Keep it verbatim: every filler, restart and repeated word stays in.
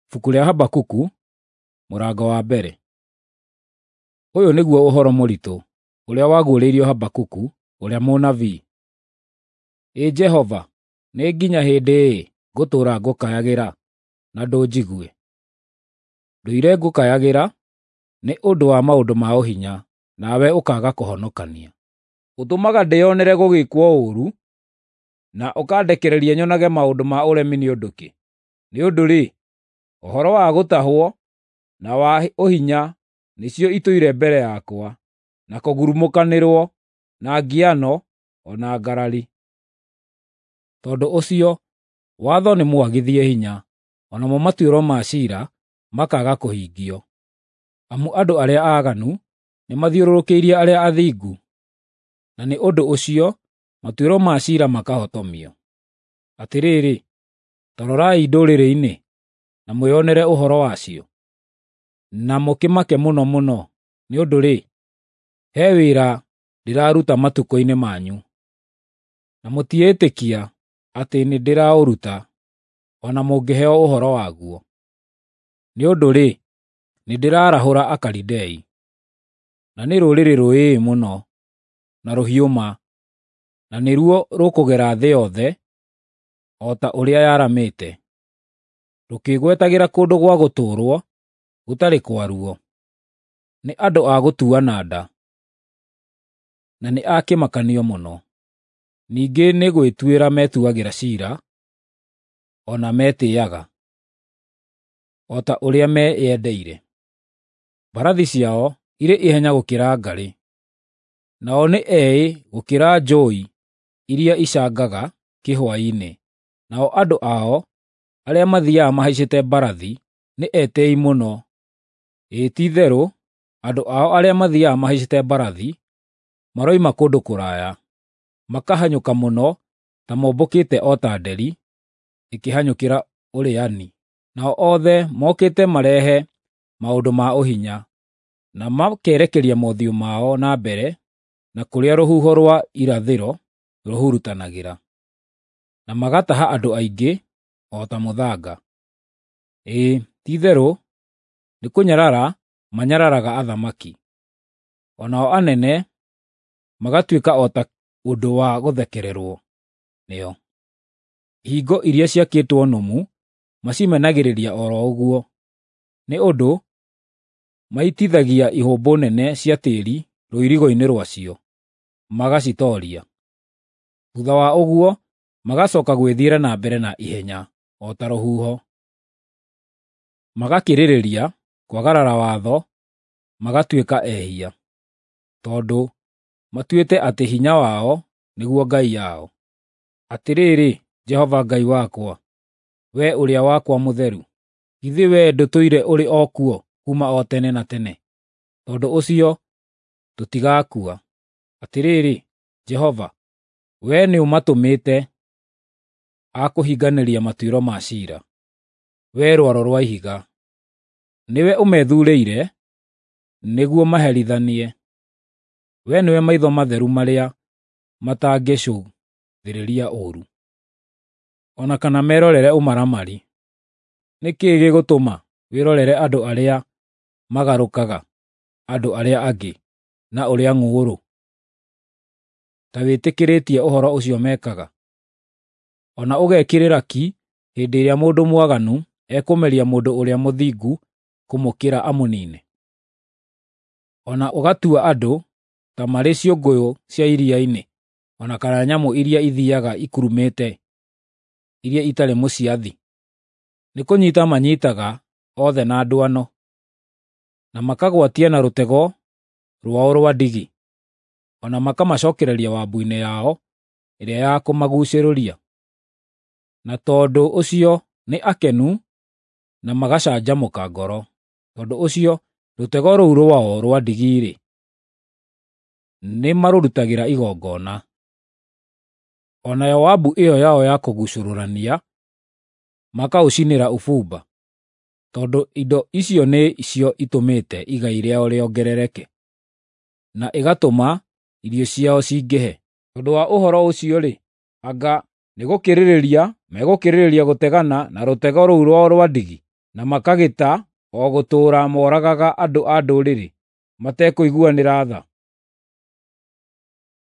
Ibuku rĩa Habakuku, mũrango wa mbere. Ũyũ nĩguo ũhoro mũritũ ũrĩa waguũrĩirio Habakuku, ũrĩa mũnabii. Ĩ Jehova, nĩ nginya hĩndĩ ĩ ngũtũũra ngũkayagĩra na ndũnjigue? Ndũire ngũkayagĩra nĩ ũndũ wa maũndũ ma ũhinya, nawe ũkaaga kũhonokania. Ũtũmaga ndĩĩonere gũgĩkwo ũũru, na ũkandekereria nyonage maũndũ ma ũremi nĩ ũndũ kĩ? Nĩ ũndũ-rĩ, ũhoro wa gũtahwo na wa ũhinya nĩcio itũire mbere yakwa, na kũgurumũkanĩrwo, na ngiano, o na ngarari. Tondũ ũcio, watho nĩmwagithie hinya, o namo matuĩro ma ciira makaaga kũhingio. Amu andũ arĩa aaganu nĩmathiũrũrũkĩirie arĩa athingu, na nĩ ũndũ ũcio matuĩro ma ciira makahotomio. Atĩrĩrĩ, ta rorai ndũrĩrĩ-inĩ, na mwĩonere ũhoro wacio, na mũkĩmake mũno mũno, nĩ ũndũ-rĩ, he wĩra ndĩraruta matukũ-inĩ manyu, na mũtiĩtĩkia atĩ nĩndĩraũruta, o na mũngĩheo ũhoro waguo. Nĩ ũndũ-rĩ, nĩndĩrarahũra Akalidei, na nĩ rũrĩrĩ rũĩĩ mũno, na rũhiũma, na nĩruo rũkũgera thĩ yothe, o ta ũrĩa yaramĩte, rũkĩĩgwetagĩra kũndũ gwa gũtũũrwo gũtarĩ kwaruo. Nĩ andũ a gũtuana nda, na nĩ a kĩmakanio mũno. Ningĩ nĩ gwĩtuĩra metuagĩra ciira, o na metĩĩaga, o ta ũrĩa meyendeire. Mbarathi ciao irĩ ihenya gũkĩra ngarĩ, nao nĩ eĩ gũkĩra njũũi iria icangaga kĩhũa-inĩ. Nao andũ ao arĩa mathiiaga mahaicĩte mbarathi nĩ etĩĩi mũno. Ĩ ti-itherũ, andũ ao arĩa mathiiaga mahaicĩte mbarathi maroima kũndũ kũraya, makahanyũka mũno ta mombũkĩte o ta nderi ĩkĩhanyũkĩra ũrĩani. Nao othe mokĩte marehe maũndũ ma ũhinya, na makerekeria mothiũ mao na mbere na kũrĩa rũhuho rwa irathĩro rũhurutanagĩra, na magataha andũ aingĩ o ta mũthanga. Ĩ ti-itherũ, nĩ kũnyarara manyararaga athamaki, o nao anene magatuĩka o ta ũndũ wa gũthekererwo nĩo. Ihingo iria ciakĩtwo nũmu macimenagĩrĩria o ro ũguo, nĩ ũndũ maitithagia ihũmbũ nene cia tĩĩri rũirigo-inĩ rwacio, magacitooria. Thuutha wa ũguo magacooka gwĩthiĩra na mbere na ihenya o ta rũhuho. Magakĩrĩrĩria kwagarara watho, magatuĩka ehia, tondũ matuĩte atĩ hinya wao nĩguo ngai yao. Atĩrĩrĩ, Jehova Ngai wakwa, wee ũrĩa wakwa mũtheru, githĩ wee ndũtũire ũrĩ o kuo kuuma o tene na tene? Tondũ ũcio tũtigakua. Atĩrĩrĩ, Jehova, wee nĩũmatũmĩte a kũhinganĩria matuĩro ma ciira. Wee rwaro rwa ihiga, nĩwe ũmethuurĩire nĩguo maherithanie. Wee nĩwe maitho matheru marĩa matangĩcũthĩrĩria ũũru, o na kana merorere ũmaramari. Nĩ kĩĩ gĩgũtũma wĩrorere andũ arĩa magarũkaga andũ arĩa angĩ na ũrĩa ng'ũũrũ, ta wĩtĩkĩrĩtie ũhoro ũcio mekaga, o na ũgekĩrĩra ki hĩndĩ ĩrĩa mũndũ mwaganu ekũmeria mũndũ ũrĩa mũthingu kũmũkĩra amũniine? O na ũgatua andũ ta marĩ ciũngũyũ cia iria-inĩ, o na kana nyamũ iria ithiiaga ikurumĩte, iria itarĩ mũciathi. Nĩ kũnyiita manyiitaga othe na ndwano, na makagwatia na rũtego rwao rwa ndigi, o na makamacookereria wambu-inĩ yao ĩrĩa ya kũmaguucĩrũria. Na tondũ ũcio nĩ akenu na magacanjamũka ngoro. Tondũ ũcio rũtego rũu rwao rwa ndigi-rĩ, nĩ marũrutagĩra igongona. O nayo wambu ĩyo yao ya kũguucũrũrania makaũcinĩra ũbumba, tondũ indo icio nĩcio itũmĩte igai rĩao rĩongerereke, na igatũma irio ciao cingĩhe. Tondũ wa ũhoro ũcio-rĩ, anga nĩ gũkĩrĩrĩria megũkĩrĩrĩria gũtegana na rũtego rũu rwao rwa ndigi? na makagĩta o gũtũũra moragaga andũ a ndũrĩrĩ matekũiguanĩra tha.